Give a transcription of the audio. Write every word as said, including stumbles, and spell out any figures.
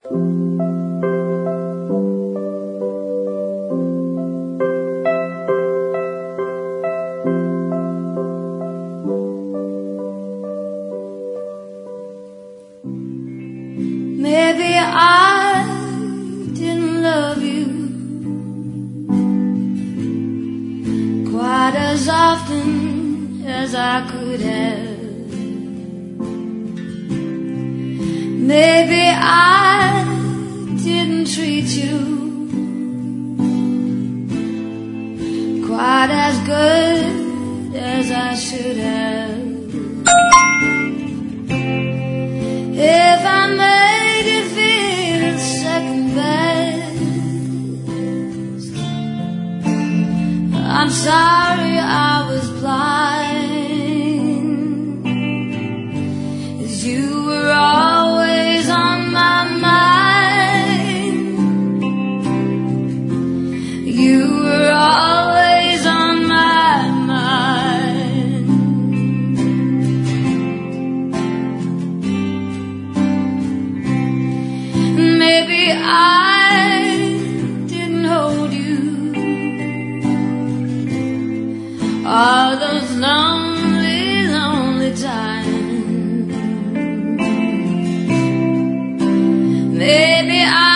Maybe I didn't love you quite as often as I could have. Maybe I didn't treat you quite as good as I should have. If I made you feel second best, I'm sorry I was blind, 'cause you were always on my mind. You were always on my mind. Maybe I didn't hold you all those lonely, lonely times. Maybe I